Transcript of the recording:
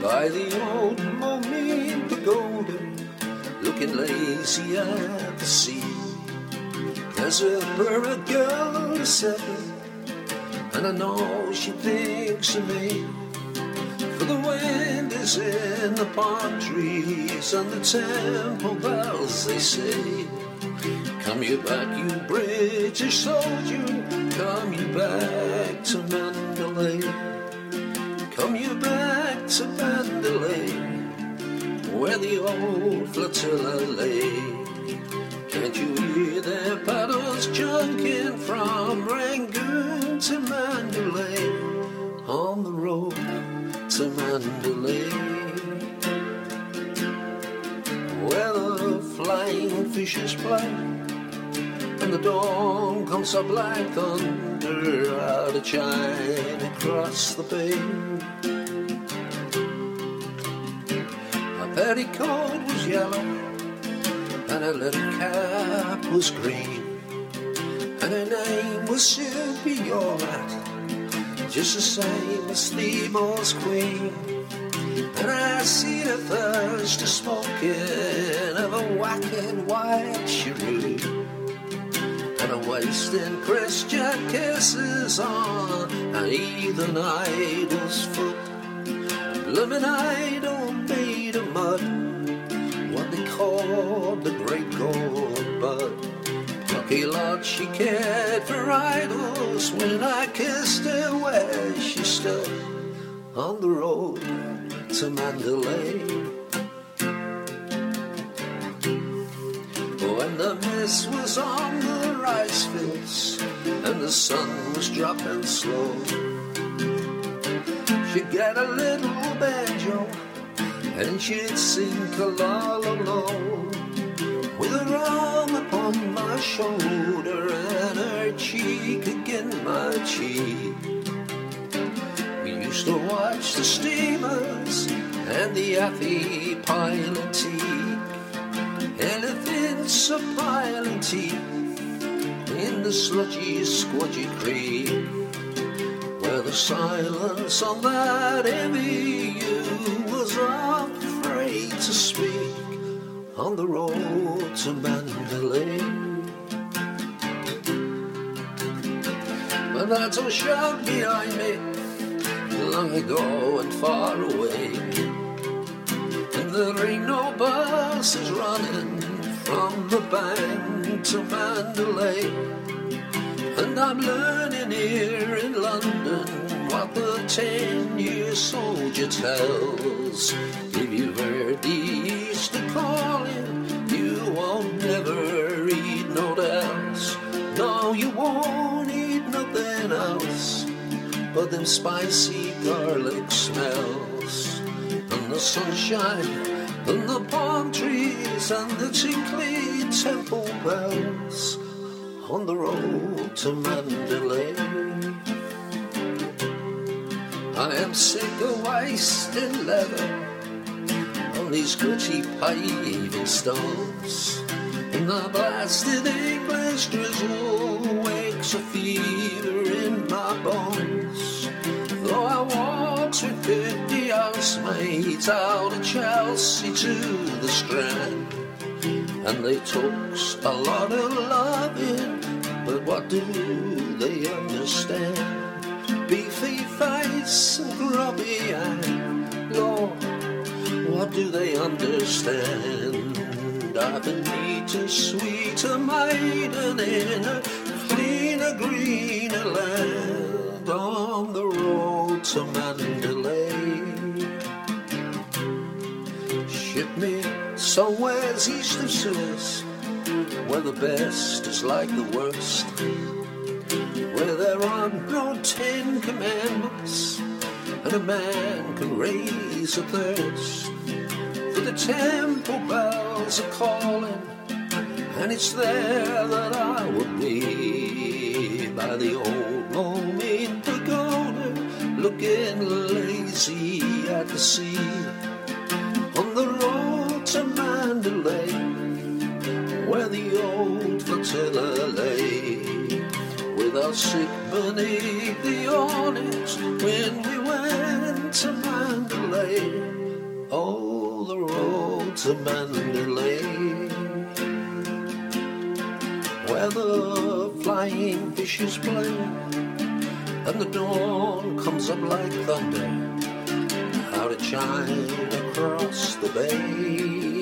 by the old Momin Pagoda, looking lazy at the sea. There's a bird girl of 7, and I know she thinks of me. For the wind is in the palm trees and the temple bells, they say, come you back, you British soldier, come you back to Mandalay. Come you back to Mandalay, where the old flotilla lay. Can't you hear their paddles junking from Rangoon to Mandalay, on the road to Mandalay, where the flying fishes play and the dawn comes up like thunder out of China across the bay. Her petticoat was yellow and her little cap was green, and her name was Sylvia Yorat, just the same as Thebes' queen. And I seen her Thursday smoking of a whacking white cheroot, and a wasting Christian kisses on an heathen idol's foot. Bloomin' idol made of mud, what they called the great gold bud. Plucky lot she cared for idols when I kissed her where she stood on the road to Mandalay. When the mist was on the rice fields and the sun was dropping slow, she'd get a little banjo and she'd sing Kalala, with her arm upon my shoulder and her cheek against my cheek. We used to watch the steamers and the Athi piling teak, elephants a piling teak in the sludgy, squudgy creek, where the silence on that MVU was afraid to speak, on the road to Mandalay. But that's all shout behind me, long ago and far away, and there ain't no buses running from the bank to Mandalay. And I'm learning here in London what the 10-year soldier tells. If you've heard the Easter calling, you won't never eat no else. No, you won't eat nothing else but them spicy garlic smells, and the sunshine, and the palm trees, and the tinkly temple bells, on the road to Mandalay. I am sick of wasting leather on these gritty paving stones, and the blasted English drizzle wakes a fever in my bones. Though I walked with 50 housemates out of Chelsea to the Strand, and they took a lot of loving, but what do they understand? Beefy face and grubby hand, Lord, what do they understand? I've been neater, sweeter maiden in a cleaner, greener land, on the road to Mandalay. Ship me somewheres east of Suez, where the best is like the worst, where there are no 10 commandments and a man can raise a thirst. For the temple bells are calling, and it's there that I would be, by the old Momin Pagoda, looking lazy at the sea, on the road to Mandalay, where the old flotilla lay, with our sick beneath the awnings when we went to Mandalay. to Mandalay, where the flying fishes play, and the dawn comes up like thunder out of China across the bay.